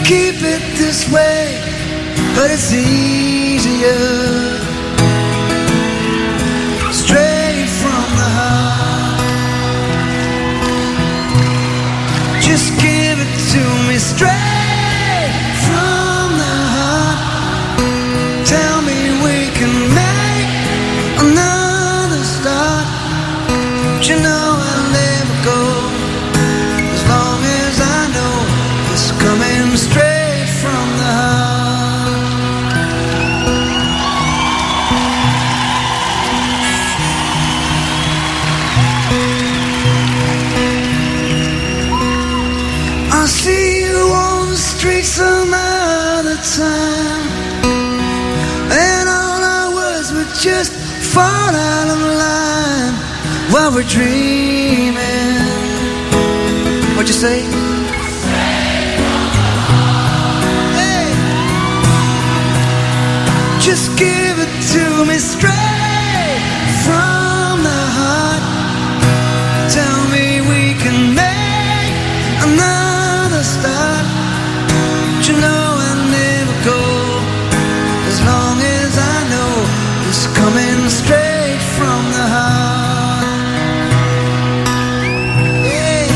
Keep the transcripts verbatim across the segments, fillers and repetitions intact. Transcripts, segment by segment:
keep it this way, but it's easier. Straight from the heart. Just give it to me straight from the heart. Tell me we can make another start. But you know I'll never go as long as I know it's coming straight from the heart. I'll see you on the street some other time, and all our words would just fall out of line while we're dreaming. What'd you say? Hey, just give it to me straight from the heart. Tell me we can make another start. But you know I'll never go as long as I know it's coming straight from the heart. Yeah.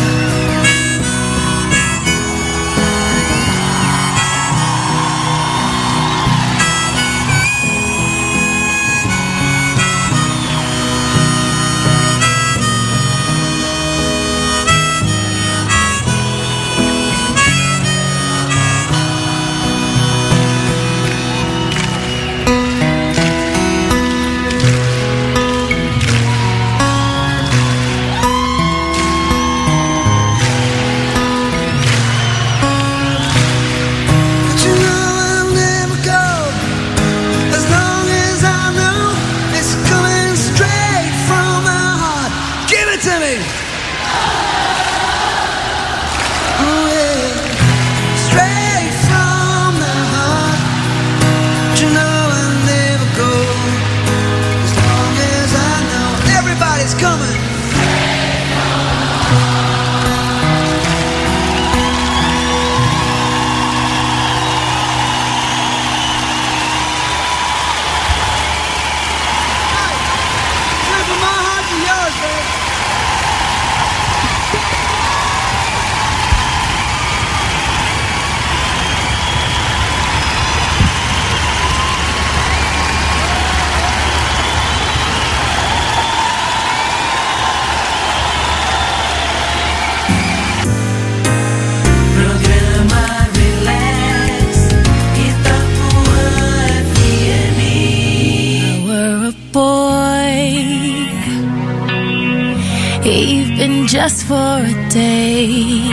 Just for a day,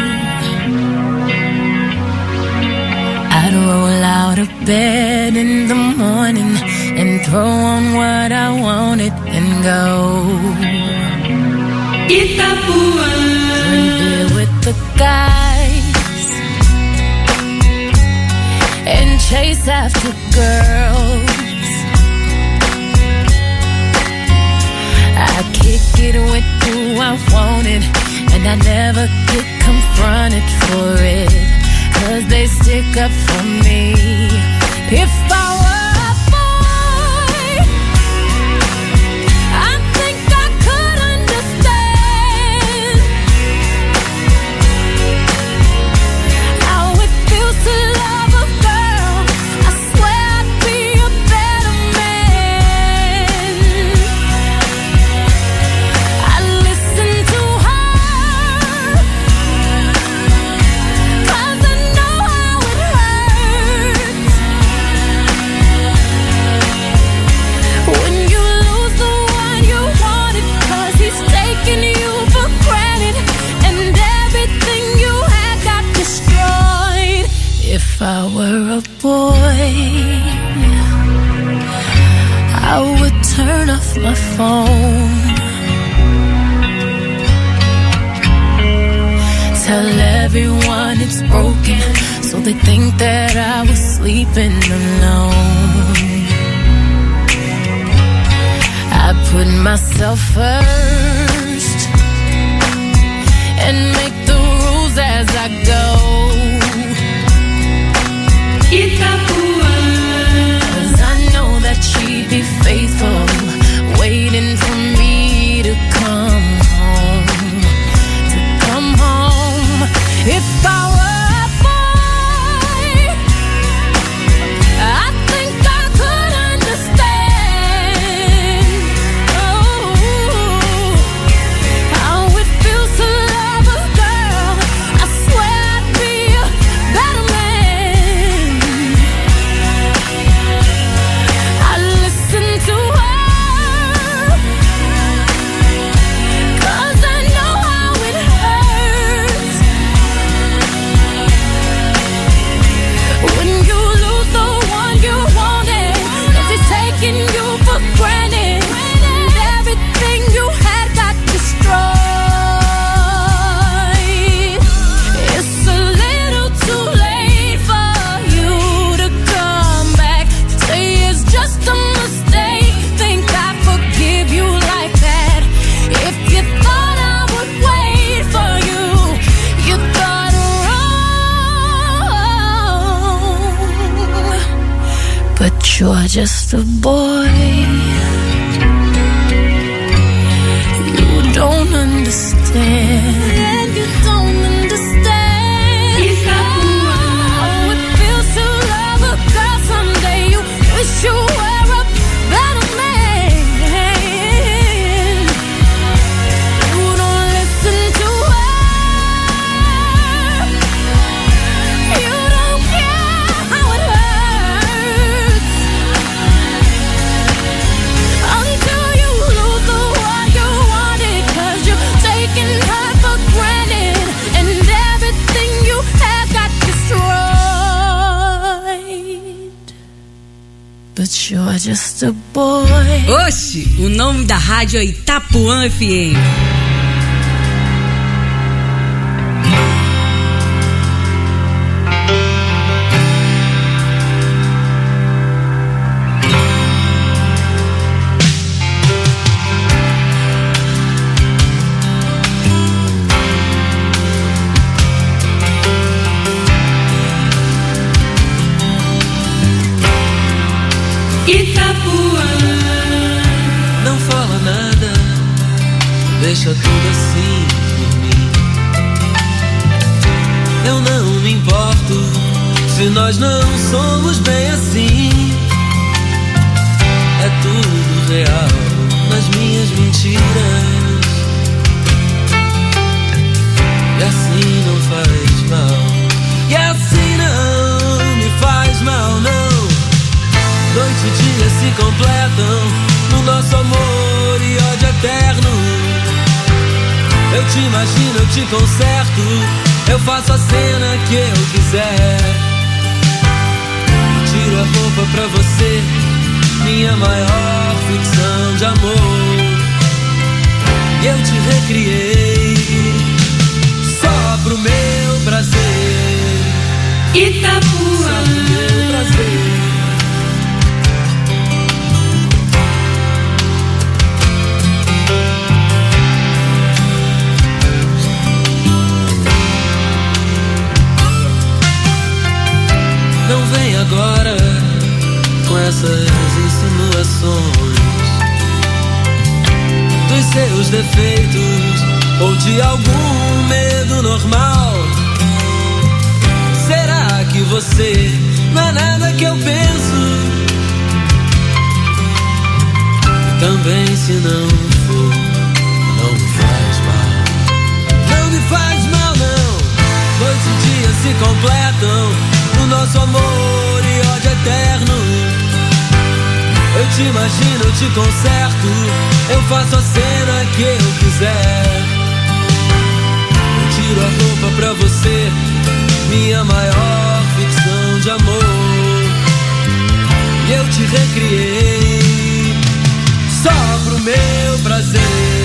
I'd roll out of bed in the morning and throw on what I wanted and go. Itapua. Drink beer with the guys and chase after girls. I kick it with who I wanted, and I never get confronted for it, 'cause they stick up for me. If I were a boy, I think I could understand how it feels to love a girl. I swear I'd be a better man. I listen to her, 'cause I know how it hurts when you lose the one you wanted, 'cause he's taking you for granted and everything you had got destroyed. If I were a boy, I would turn off my phone, tell everyone it's broken, so they think that I was sleeping alone. I put myself first and make the rules as I go. are just a boy. You don't understand. And you don't understand. Oh, it feels to love a girl someday. You wish you were a better man. You don't listen to her. You don't care how it hurts until you lose the one you wanted, 'cause you're taking her for granted and everything you have got destroyed. But you're just a boy. Oxi, o nome da rádio é Itapuã F M. Não fala nada, deixa tudo assim por mim. Eu não me importo se nós não somos bem assim. É tudo real nas minhas mentiras. E assim não faz mal. E assim não me faz mal, não. Noite e dia se completam no nosso amor e ódio eterno. Eu te imagino, eu te conserto, eu faço a cena que eu quiser. Eu tiro a roupa pra você, minha maior ficção de amor. E eu te recriei só pro meu prazer. Itapuã, só pro meu prazer. Não vem agora com essas insinuações dos seus defeitos ou de algum medo normal. Será que você não é nada que eu penso? E também se não for, não me faz mal. Não me faz mal, não. Noite e dia se completam no nosso amor e ódio eterno. Eu te imagino, eu te conserto, eu faço a cena que eu quiser. Eu tiro a roupa pra você, minha maior ficção de amor. E eu te recriei só pro meu prazer.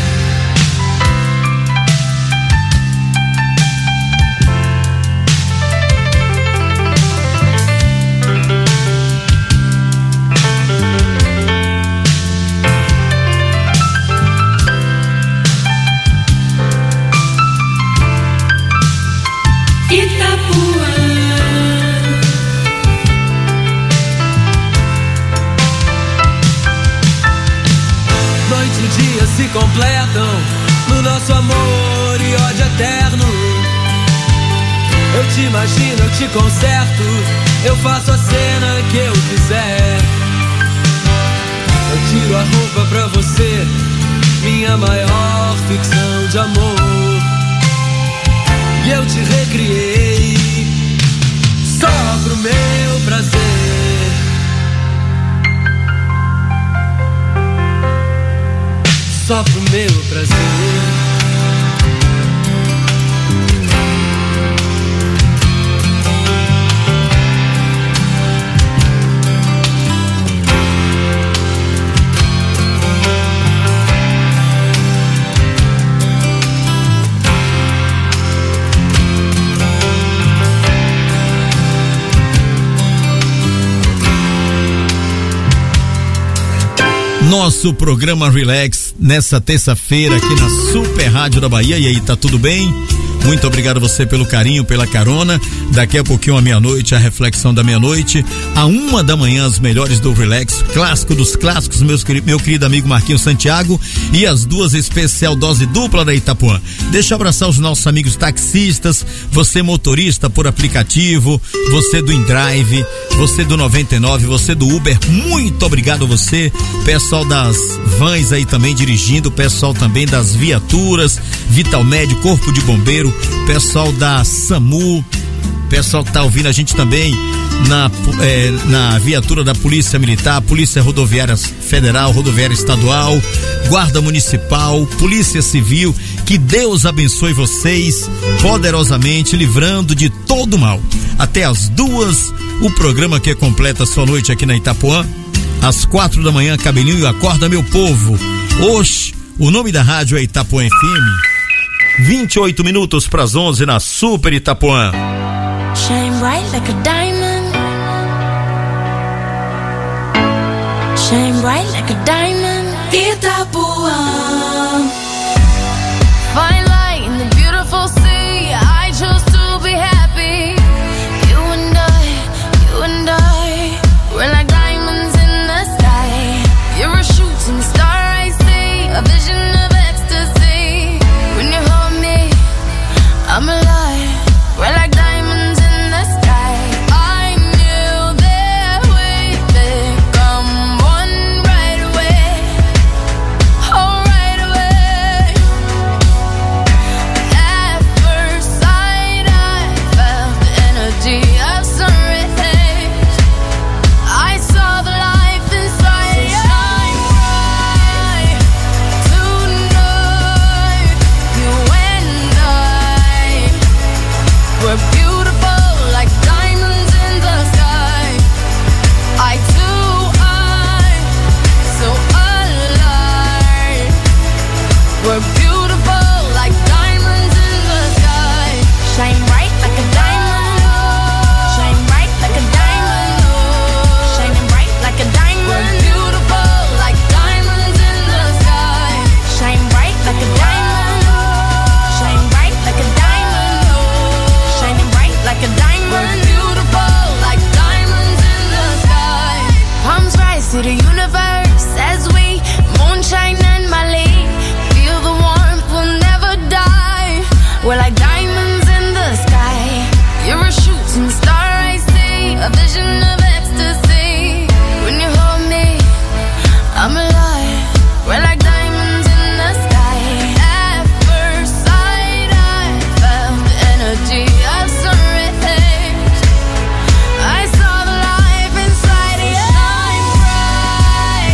Se completam no nosso amor e ódio eterno. Eu te imagino, eu te conserto, eu faço a cena que eu quiser. Eu tiro a roupa pra você, minha maior ficção de amor. E eu te recriei só pro meu prazer. Só pro meu prazer. Nosso programa Relax nessa terça-feira aqui na Super Rádio da Bahia. E aí, tá tudo bem? Muito obrigado a você pelo carinho, pela carona. Daqui a pouquinho, à meia-noite, a reflexão da meia-noite. À uma da manhã, as melhores do Relax, clássico dos clássicos, meus, meu querido amigo Marquinhos Santiago. E as duas, especial dose dupla da Itapuã. Deixa eu abraçar os nossos amigos taxistas, você motorista por aplicativo, você do InDrive, você do noventa e nove, você do Uber, muito obrigado a você. Pessoal das vans aí também dirigindo, pessoal também das viaturas, Vitalmed, Corpo de Bombeiro, pessoal da SAMU, pessoal que tá ouvindo a gente também na, é, na viatura da Polícia Militar, Polícia Rodoviária Federal, Rodoviária Estadual, Guarda Municipal, Polícia Civil. Que Deus abençoe vocês poderosamente, livrando de todo mal. Até as duas, o programa que completa a sua noite aqui na Itapuã. Às quatro da manhã, Cabelinho Acorda Meu Povo. Hoje, o nome da rádio é Itapuã F M. vinte e oito minutos para as onze na Super Itapuã. Shine bright like a diamond. Shine bright like a diamond. Itapuã. Fine light in the beautiful sea. I chose to be happy. You and I, you and I, we're like diamonds in the sky. You're a shooting star, I see, a vision of ecstasy. When you hold me, I'm alive. We're like diamonds in the sky. I knew that we'd become one right away. Oh, right away. At first sight, I felt the energy of sun rays. I saw the life inside. So shine bright tonight. You and I, we're beautiful like diamonds in the sky. I too, I'm so alive. We're beautiful like diamonds in the sky. Shine bright like a diamond. Shine bright like a diamond. Shining bright like a diamond. We're beautiful like diamonds in the sky. Shine bright like a diamond. Shine bright like a diamond. Shining bright like a diamond. We're beautiful like diamonds in the sky. Palms rise to the universe as we moonshine and Mali. Feel the warmth, we'll never die. We're like diamonds in the sky. You're a shooting star, I see, a vision of ecstasy. When you hold me, I'm alive. We're like diamonds in the sky. At first sight, I felt the energy of sun rays. I saw the life inside you. Shine bright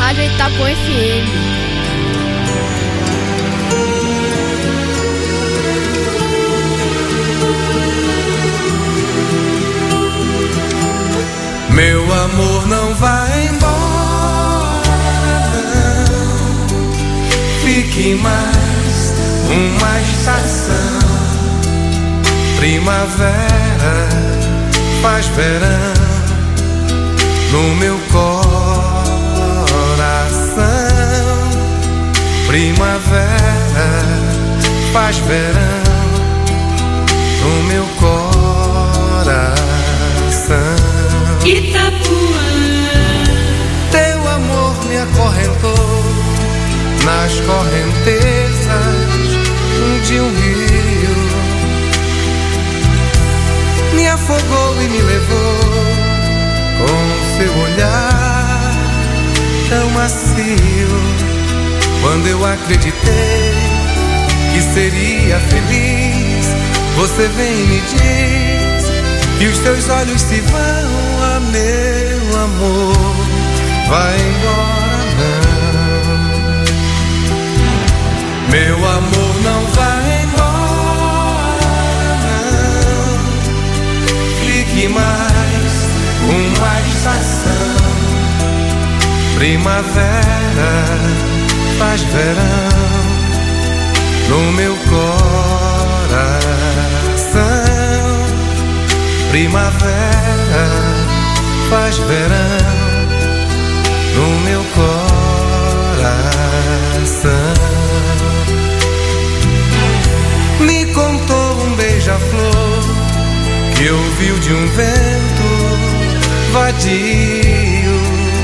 Rádio Itapuã F M. Meu amor não vai embora, não. Fique mais uma estação. Primavera faz verão no meu coração. Primavera faz verão no meu coração. Itapuã, teu amor me acorrentou nas correntezas de um rio, me afogou e me levou com seu olhar tão macio. Quando eu acreditei que seria feliz, você vem e me diz que os teus olhos se vão. Ah, meu amor, vai embora não. Meu amor não vai embora não. Fique mais uma estação. Primavera faz verão no meu coração. Primavera faz verão no meu coração. Me contou um beija-flor que ouviu de um vento vadio,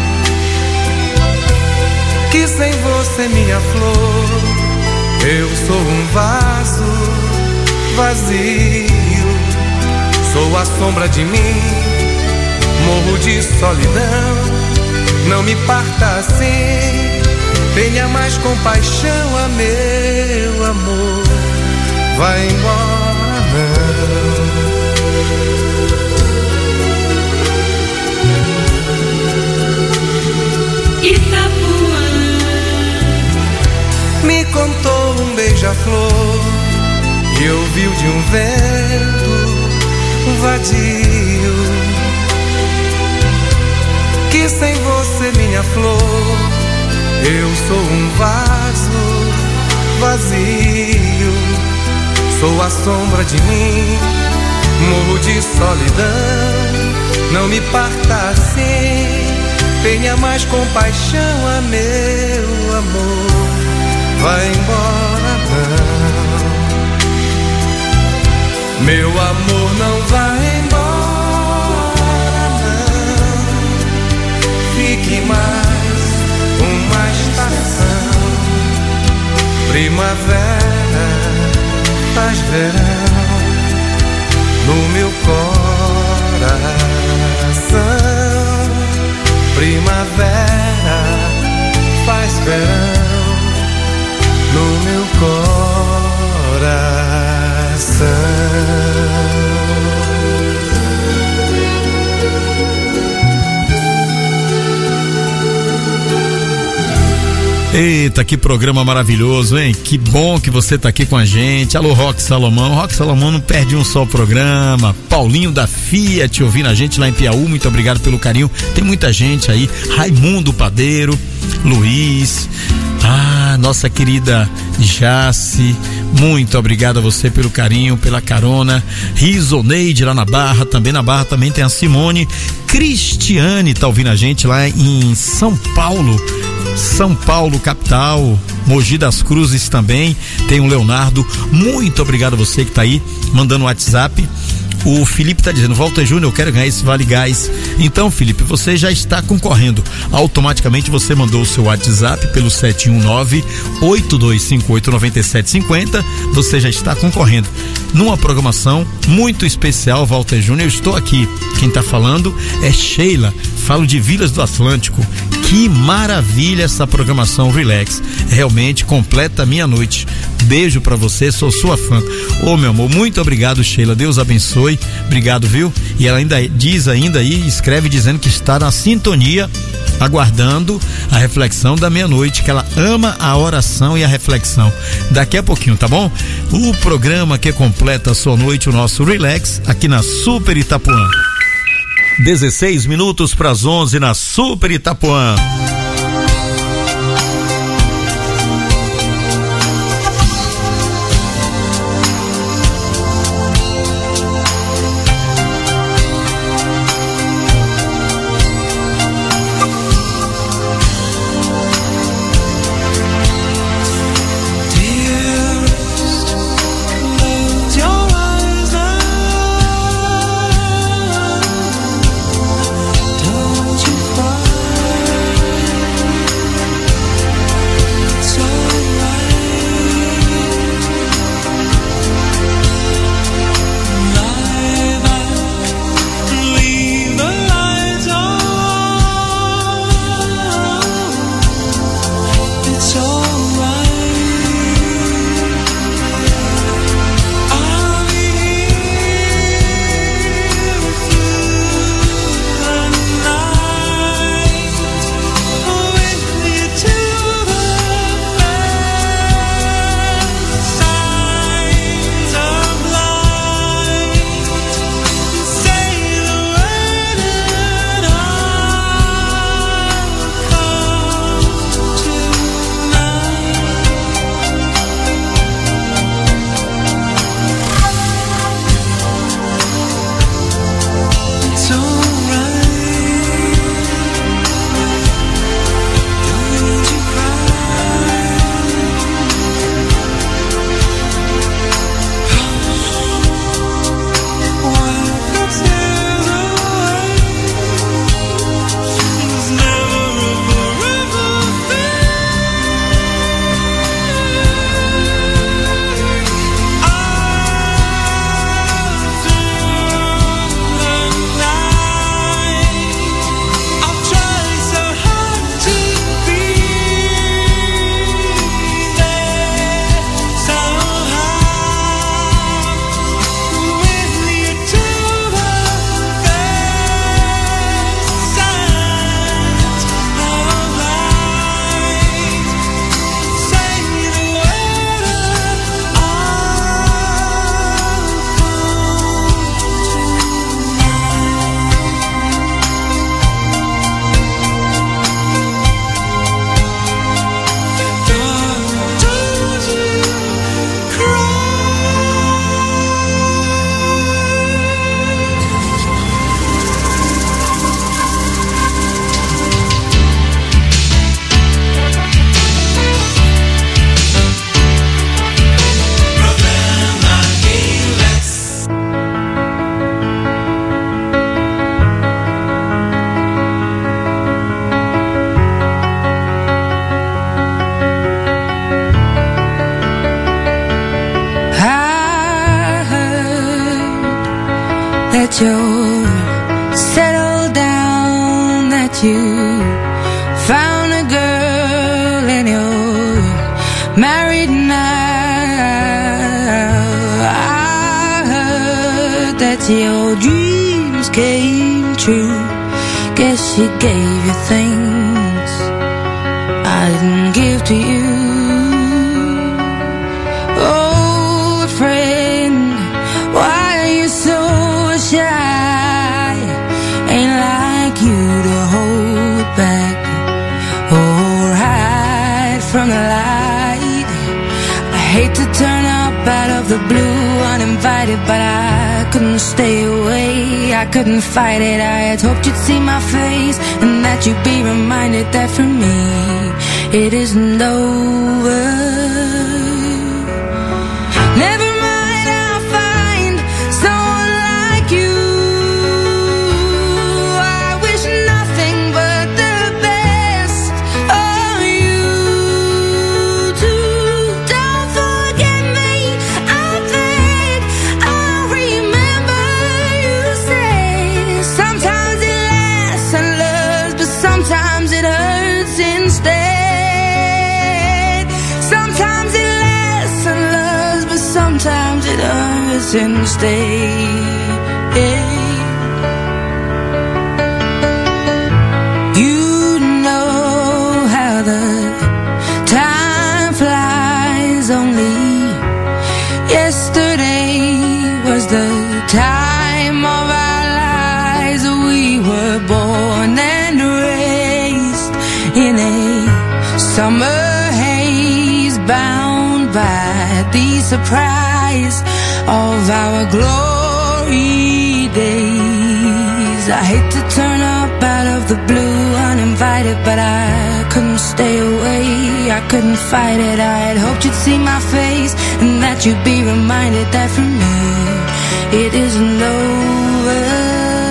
que sem você, minha flor, eu sou um vaso vazio. Sou a sombra de mim, morro de solidão. Não me parta assim, tenha mais compaixão. Ah, meu amor, vai embora não. Itapuã, me contou um beija-flor que ouviu de um vento vadio, que sem você, minha flor, eu sou um vaso vazio. Sou a sombra de mim, morro de solidão. Não me parta assim, tenha mais compaixão. Ah, meu amor, vai embora não. Meu amor não vai embora não. Fique mais uma estação. Primavera faz verão no meu coração. Primavera faz verão no meu coração. Eita, que programa maravilhoso, hein? Que bom que você tá aqui com a gente. Alô, Roque Salomão. Roque Salomão não perde um só programa. Paulinho da Fiat ouvindo a gente lá em Piauí, muito obrigado pelo carinho. Tem muita gente aí. Raimundo Padeiro, Luiz, ah, nossa querida Jace, muito obrigado a você pelo carinho, pela carona. Risoneide lá na Barra, também na Barra também tem a Simone. Cristiane tá ouvindo a gente lá em São Paulo, São Paulo capital, Mogi das Cruzes também, tem o Leonardo, muito obrigado a você que tá aí mandando o WhatsApp. O Felipe tá dizendo, Walter Júnior, eu quero ganhar esse Vale Gás. Então, Felipe, você já está concorrendo. Automaticamente você mandou o seu WhatsApp pelo sete um nove, oito dois cinco oito, nove sete cinco zero. Você já está concorrendo numa programação muito especial, Walter Júnior. Eu estou aqui. Quem tá falando é Sheila, falo de Vilas do Atlântico. Que maravilha essa programação Relax, realmente completa a minha noite. Beijo pra você, sou sua fã. Ô, meu amor, muito obrigado, Sheila, Deus abençoe, obrigado, viu? E ela ainda diz ainda aí, escreve dizendo que está na sintonia, aguardando a reflexão da meia-noite, que ela ama a oração e a reflexão. Daqui a pouquinho, tá bom? O programa que completa a sua noite, o nosso Relax, aqui na Super Itapuã. dezesseis minutos para as onze na Super Itapuã. that you're settled down, that you found a girl and you're married now. I heard that your dreams came true. Guess she gave you things I didn't give to you. Old friend, why are you so shy? Ain't like you to hold back or hide from the light. I hate to turn up out of the blue uninvited, but I couldn't stay away. I couldn't fight it. I had hoped you'd see my face and that you'd be reminded that for me it isn't over. Never mind, I'll find someone like you. I wish nothing but the best of you too. Don't forget me, I think I'll remember you say sometimes it lasts and love hurts instead. You know how the time flies. Only yesterday was the time of our lives. We were born and raised in a summer haze, bound by the surprise of our glory days. I hate to turn up out of the blue uninvited, but I couldn't stay away, I couldn't fight it. I had hoped you'd see my face and that you'd be reminded that for me it isn't over.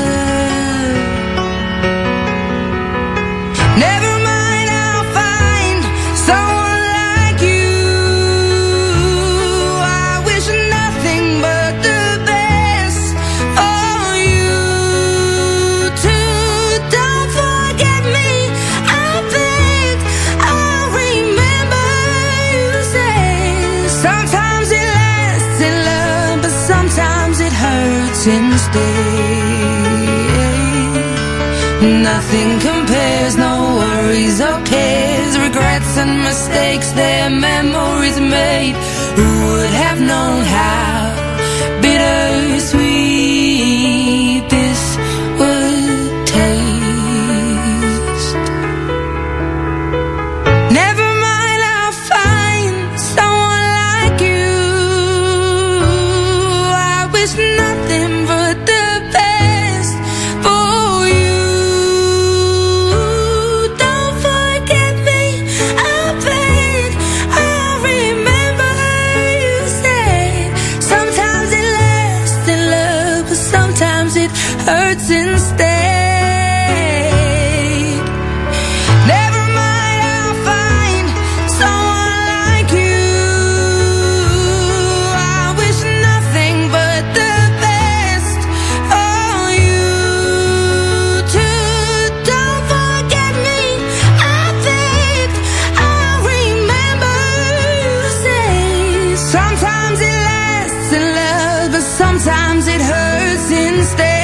Nothing compares, no worries or cares, regrets and mistakes, their memories made. Who would have known how bittersweet this would taste? Never mind, I'll find someone like you. I wish nothing but the best for you. Don't forget me, I beg. I remember you said sometimes it lasts in love, but sometimes it hurts instead. Never mind, I'll find someone like you. I wish nothing but the best for you too. Don't forget me, I beg. I remember you say sometimes it lasts in love, but sometimes it hurts instead.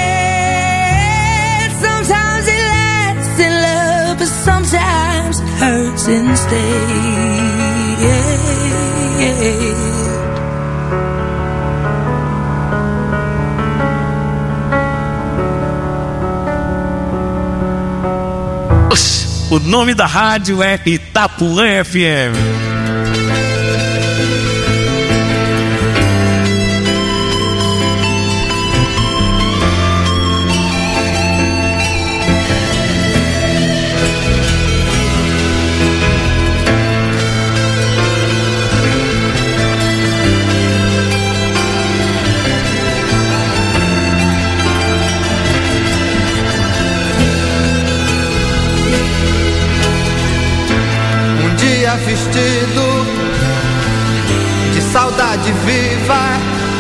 Sometimes it lasts in love, but sometimes it hurts instead. Oxi, o nome da rádio é Itapuã F M. Um dia vestido de saudade viva,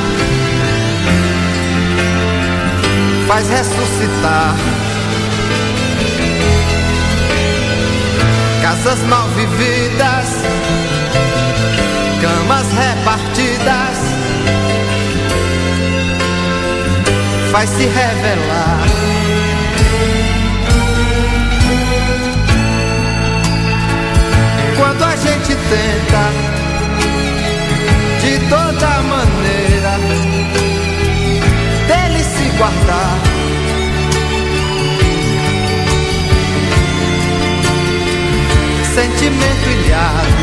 faz ressuscitar casas mal vividas, camas repartidas, faz se revelar quando a gente tenta de toda maneira dele se guardar. Sentimento ilhado,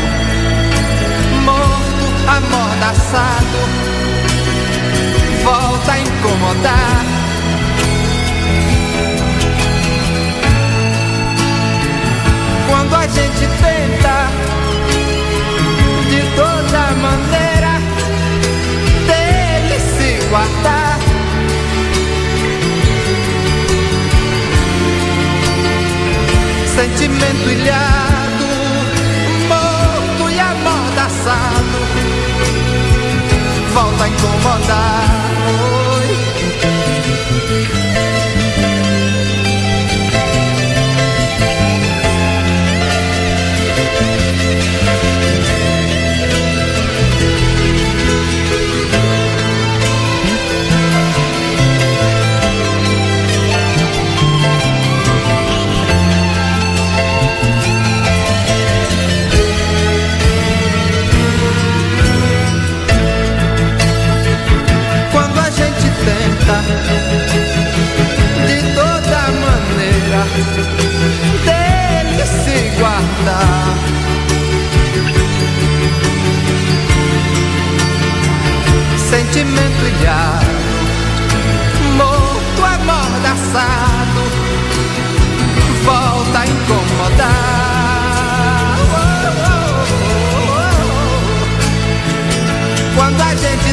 morto, amordaçado, volta a incomodar. Quando a gente tenta de toda maneira dele se guardar. Sentimento ilhado, morto e amordaçado, volta a incomodar. Oi.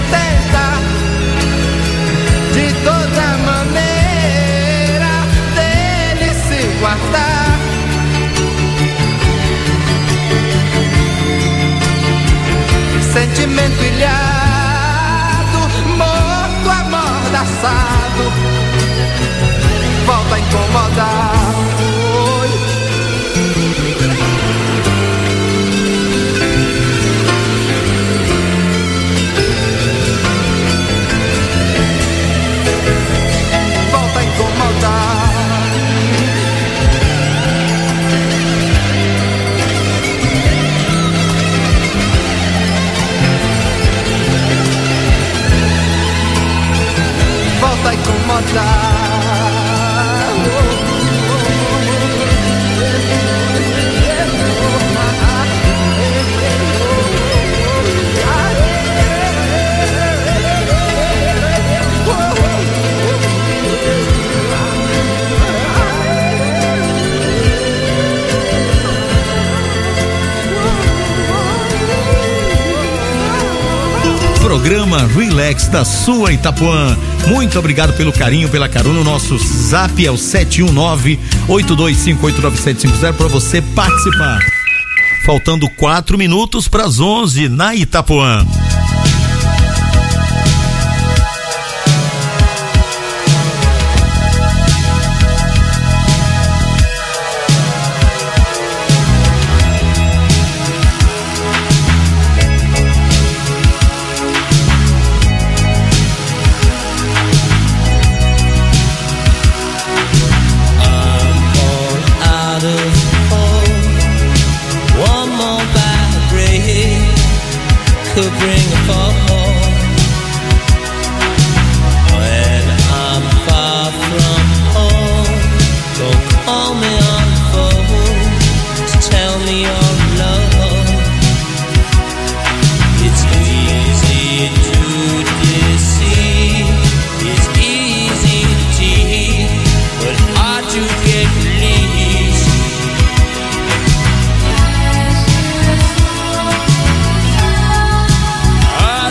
tenta de toda maneira dele se guardar. Sentimento ilhado, morto, amordaçado, volta a incomodar. Oi. Volta a incomodar. Volta a incomodar. Programa Relax da sua Itapuã. Muito obrigado pelo carinho, pela carona. O nosso zap é o sete um nove, oito dois cinco, oito nove sete cinco zero para você participar. Faltando quatro minutos para as onze na Itapuã. Could bring a fall when I'm far from home. Don't call me on the phone to tell me you're alone. It's easy to deceive, it's easy to cheat, but hard to get released. I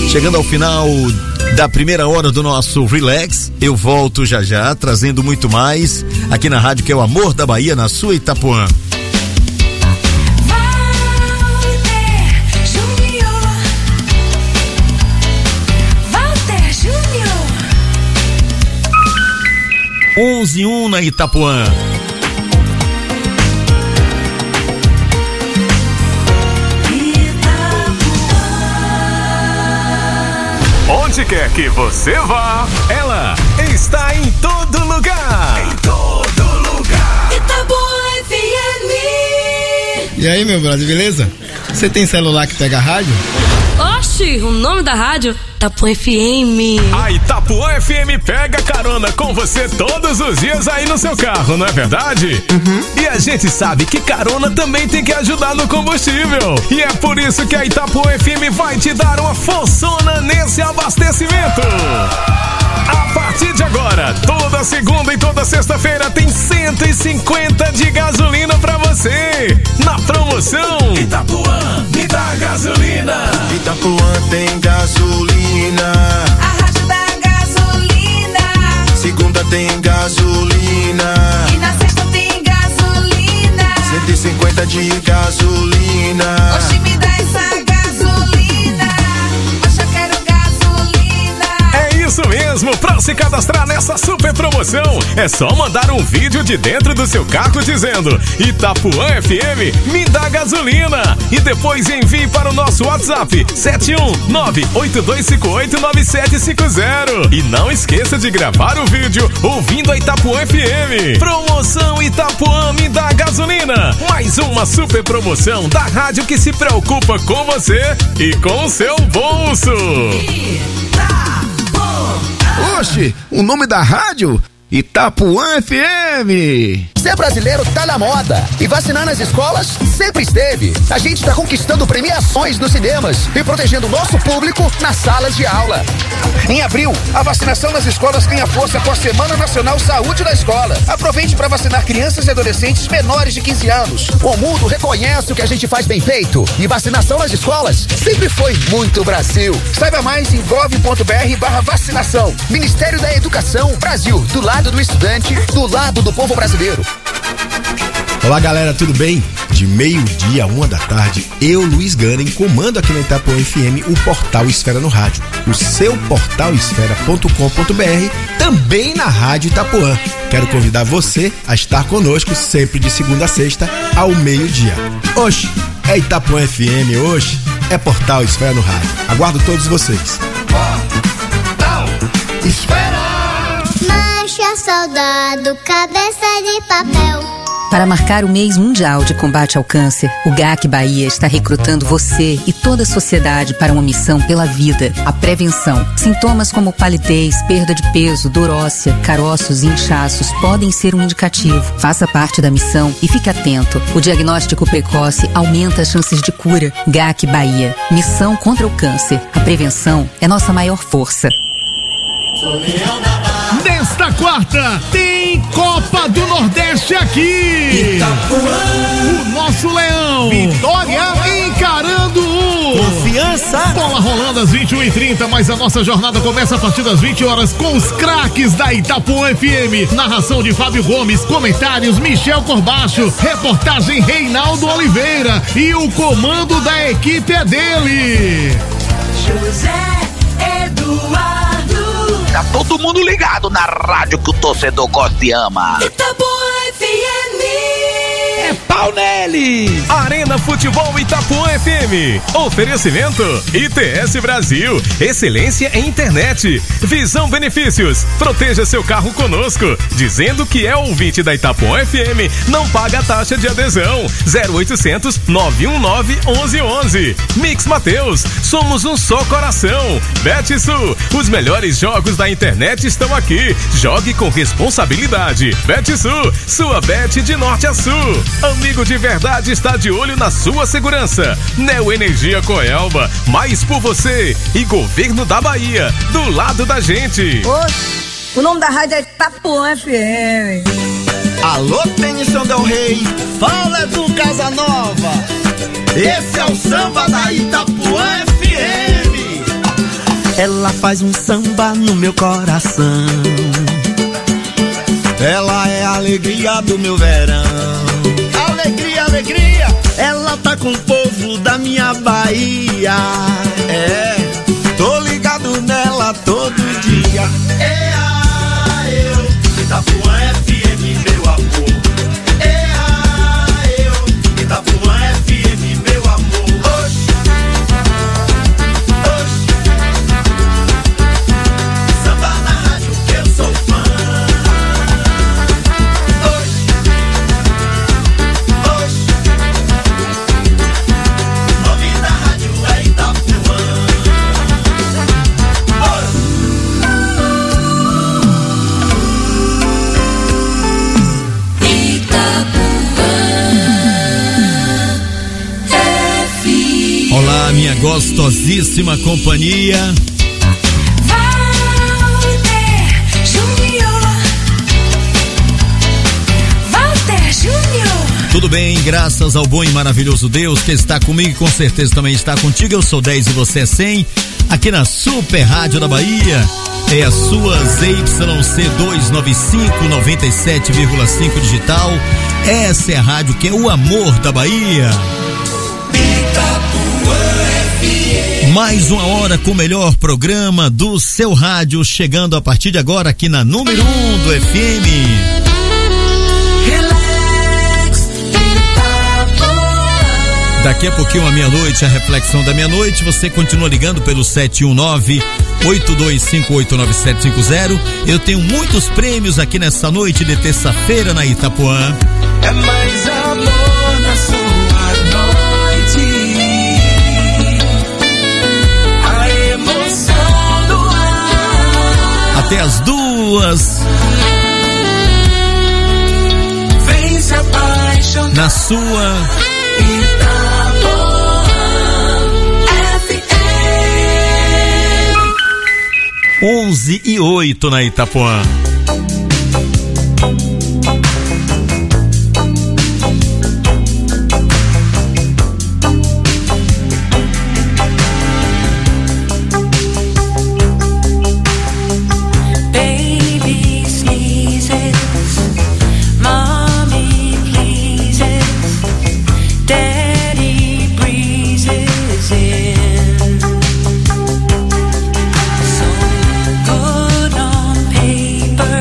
Chegando ao final da primeira hora do nosso Relax, eu volto já já, trazendo muito mais aqui na rádio que é o Amor da Bahia, na sua Itapuã. onze e um na Itapuã. Onde quer que você vá, ela está em todo lugar. Em todo lugar. Itapuã F M. E aí, meu brother, beleza? Você tem celular que pega rádio? Oxi, o nome da rádio? Itapuã F M. A Itapuã F M pega carona com você todos os dias aí no seu carro, não é verdade? Uhum. E a gente sabe que carona também tem que ajudar no combustível. E é por isso que a Itapuã F M vai te dar uma forçona nesse abastecimento. A partir de agora, toda segunda e toda sexta-feira tem cento e cinquenta de gasolina pra você. Na promoção Itapuã, me dá gasolina. Itapuã tem gasolina. A rádio da gasolina. Segunda tem gasolina. E na sexta tem gasolina. cento e cinquenta de gasolina. Oxi, me dá essa gasolina. Hoje eu quero gasolina. É isso mesmo, pra se cadastrar nessa super promoção, é só mandar um vídeo de dentro do seu carro dizendo Itapuã F M, me dá gasolina. E depois envie para o nosso WhatsApp sete um nove oito dois cinco oito nove sete cinco zero. E não esqueça de gravar o vídeo ouvindo a Itapuã F M. Promoção Itapuã, me dá gasolina. Mais uma super promoção da rádio que se preocupa com você e com o seu bolso. Oxe, o nome da rádio? Itapuã F M. Ser brasileiro tá na moda e vacinar nas escolas sempre esteve. A gente tá conquistando premiações nos cinemas e protegendo o nosso público nas salas de aula. Em abril, a vacinação nas escolas ganha força com a Semana Nacional Saúde da Escola. Aproveite para vacinar crianças e adolescentes menores de quinze anos. O mundo reconhece o que a gente faz bem feito e vacinação nas escolas sempre foi muito Brasil. Saiba mais em gov.br barra vacinação. Ministério da Educação, Brasil, do lado do estudante, do lado do povo brasileiro. Olá, galera, tudo bem? De meio-dia a uma da tarde, eu, Luiz Ganem, comando aqui na Itapuã F M o portal Esfera no Rádio, o seu portal esfera ponto com ponto br, também na Rádio Itapuã. Quero convidar você a estar conosco sempre de segunda a sexta ao meio-dia. Oxe, é Itapuã F M, oxe, é portal Esfera no Rádio. Aguardo todos vocês. Portal Esfera. Marcha, soldado, cabeça de papel. Para marcar o mês mundial de combate ao câncer, o G A C Bahia está recrutando você e toda a sociedade para uma missão pela vida, a prevenção. Sintomas como palidez, perda de peso, dor óssea, caroços e inchaços podem ser um indicativo. Faça parte da missão e fique atento. O diagnóstico precoce aumenta as chances de cura. G A C Bahia. Missão contra o câncer. A prevenção é nossa maior força. Nesta quarta tem Copa do Nordeste aqui. Itapuã. O nosso leão Vitória encarando o Confiança. Bola rolando às vinte e uma e trinta, mas a nossa jornada começa a partir das vinte horas com os craques da Itapuã F M. Narração de Fábio Gomes, comentários Michel Corbacho, reportagem Reinaldo Oliveira e o comando da equipe é dele, José Eduardo. Tá todo mundo ligado na rádio que o torcedor gosta e ama. Itapuã F M. É pau nele! Arena Futebol Itapuã F M. Oferecimento I T S Brasil. Excelência em internet. Visão Benefícios. Proteja seu carro conosco. Dizendo que é ouvinte da Itapuã F M, não paga taxa de adesão. zero oitocentos, nove um nove, onze onze. Mix Mateus. Somos um só coração. Betsul. Os melhores jogos da internet estão aqui. Jogue com responsabilidade. Betsul. Sua bet de norte a sul. Amigo de verdade está de olho na sua segurança. Neo Energia Coelba, mais por você. E Governo da Bahia, do lado da gente. Oxe, o nome da rádio é Itapuã F M. Alô, Tennyson Del Rey, fala do Casanova. Esse é o samba da Itapuã F M. ela faz um samba no meu coração. Ela é a alegria do meu verão. Alegria, alegria. Ela tá com o povo da minha Bahia. É, tô ligado nela todo dia. É a eu, Itapuã F M, meu amor. É a eu, Itapuã F M, meu amor. Oxi, oxi. Samba na rádio que eu sou fã. Oxi, oxi. O nome da rádio é Itapuã. Olá, minha gostosíssima companhia. Walter Júnior. Walter Júnior. Tudo bem, graças ao bom e maravilhoso Deus que está comigo e com certeza também está contigo. Eu sou dez e você é cem, aqui na Super Rádio da Bahia. É a sua Z Y C duzentos e noventa e cinco, noventa e sete vírgula cinco digital. Essa é a rádio que é o amor da Bahia. Mais uma hora com o melhor programa do seu rádio, chegando a partir de agora aqui na número um do F M. Daqui a pouquinho, à meia-noite, a reflexão da meia-noite. Você continua ligando pelo sete um nove, oito dois cinco oito nove sete cinco zero. Eu tenho muitos prêmios aqui nessa noite de terça-feira na Itapuã. É mais amor na sua noite. A emoção do ar. Até as duas. Vem se apaixonar. Na sua Itapuã F M. onze e oito na Itapuã. Good on paper.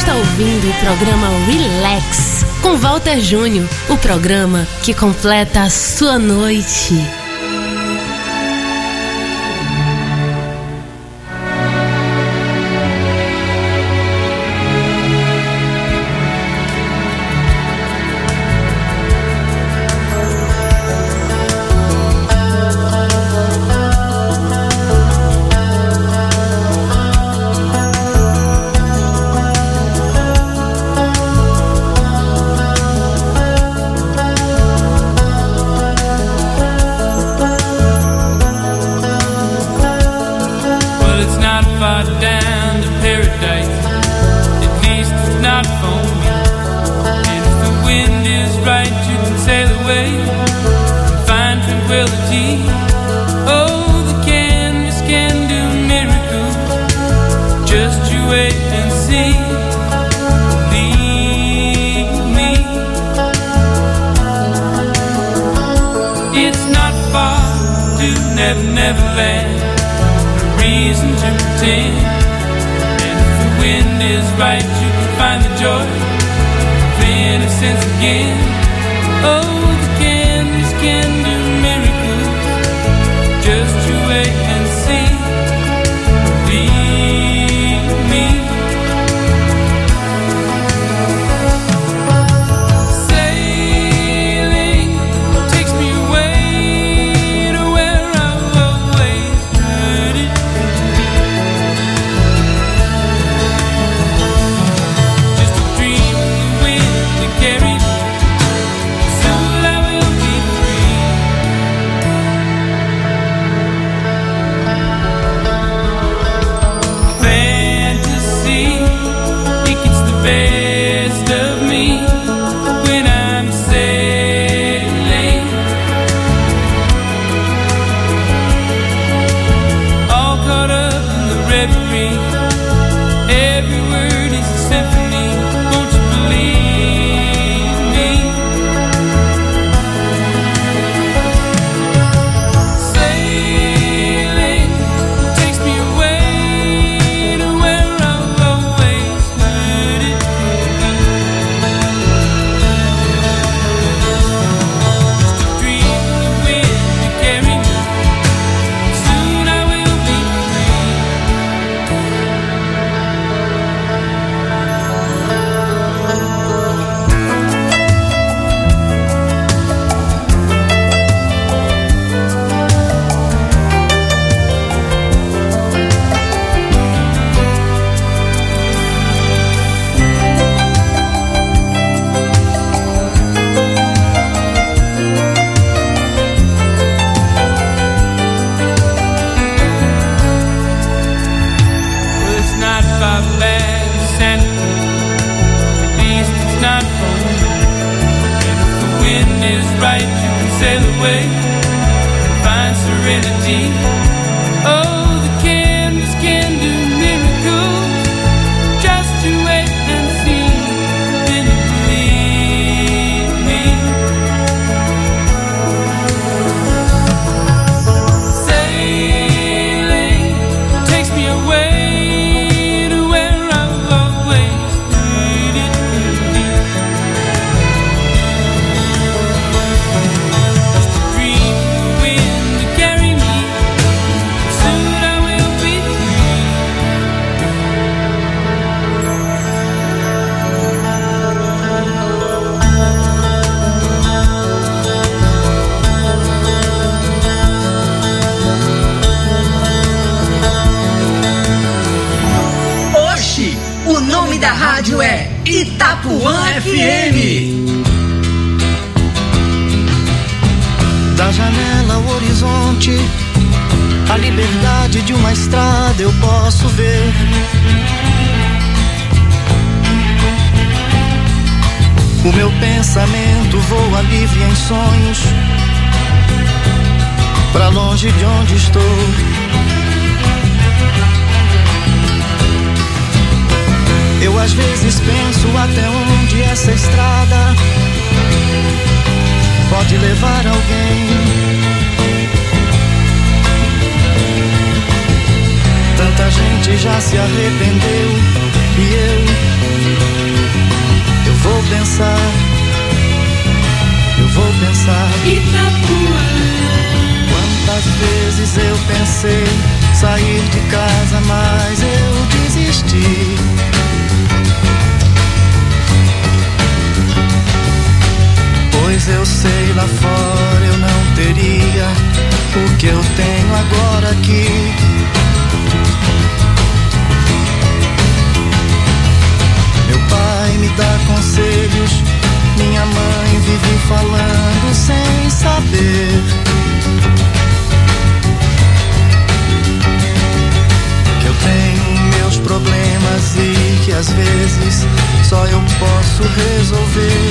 está ouvindo o programa Relax com Walter Júnior, o programa que completa a sua noite. Já se arrependeu e eu vou pensar. Itapuã. Quantas vezes eu pensei sair de casa, mas eu desisti. Pois eu sei, lá fora eu não teria o que eu tenho agora aqui. Meu pai me dá conselhos, minha mãe vive falando sem saber que eu tenho meus problemas e que às vezes só eu posso resolver.